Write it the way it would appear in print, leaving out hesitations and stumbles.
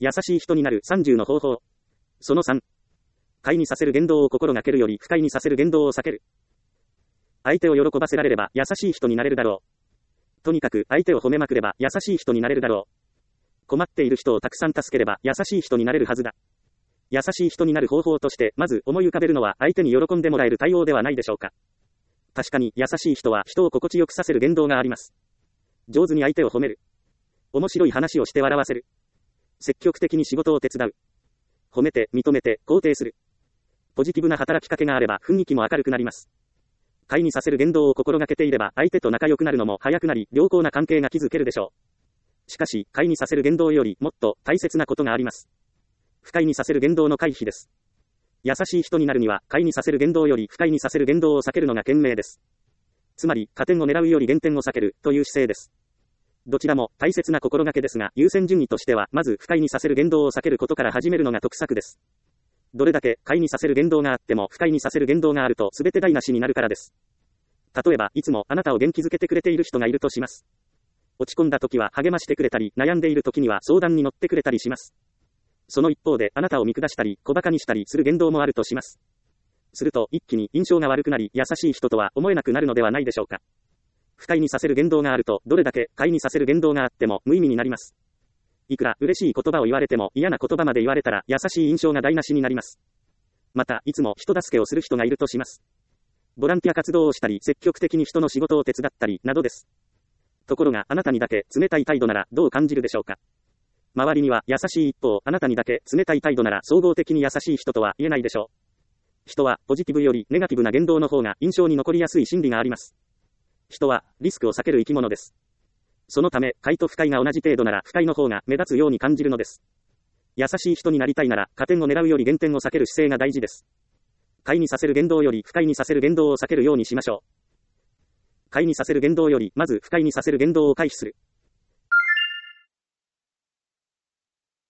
優しい人になる30の方法。その3。快にさせる言動を心がけるより不快にさせる言動を避ける。相手を喜ばせられれば優しい人になれるだろう。とにかく相手を褒めまくれば優しい人になれるだろう。困っている人をたくさん助ければ優しい人になれるはずだ。優しい人になる方法としてまず思い浮かべるのは相手に喜んでもらえる対応ではないでしょうか。確かに優しい人は人を心地よくさせる言動があります。上手に相手を褒める。面白い話をして笑わせる。積極的に仕事を手伝う。褒めて、認めて、肯定する。ポジティブな働きかけがあれば雰囲気も明るくなります。快にさせる言動を心がけていれば相手と仲良くなるのも早くなり良好な関係が築けるでしょう。しかし、快にさせる言動よりもっと大切なことがあります。不快にさせる言動の回避です。優しい人になるには快にさせる言動より不快にさせる言動を避けるのが賢明です。つまり、加点を狙うより減点を避けるという姿勢です。どちらも大切な心がけですが、優先順位としてはまず不快にさせる言動を避けることから始めるのが得策です。どれだけ快にさせる言動があっても不快にさせる言動があると全て台無しになるからです。例えば、いつもあなたを元気づけてくれている人がいるとします。落ち込んだ時は励ましてくれたり、悩んでいる時には相談に乗ってくれたりします。その一方であなたを見下したり、小馬鹿にしたりする言動もあるとします。すると一気に印象が悪くなり、優しい人とは思えなくなるのではないでしょうか。不快にさせる言動があると、どれだけ快にさせる言動があっても無意味になります。いくら嬉しい言葉を言われても嫌な言葉まで言われたら優しい印象が台無しになります。また、いつも人助けをする人がいるとします。ボランティア活動をしたり、積極的に人の仕事を手伝ったり、などです。ところが、あなたにだけ冷たい態度ならどう感じるでしょうか。周りには優しい一方、あなたにだけ冷たい態度なら総合的に優しい人とは言えないでしょう。人はポジティブよりネガティブな言動の方が印象に残りやすい心理があります。人はリスクを避ける生き物です。そのため、快と不快が同じ程度なら不快の方が目立つように感じるのです。優しい人になりたいなら、加点を狙うより減点を避ける姿勢が大事です。快にさせる言動より不快にさせる言動を避けるようにしましょう。快にさせる言動より、まず不快にさせる言動を回避する。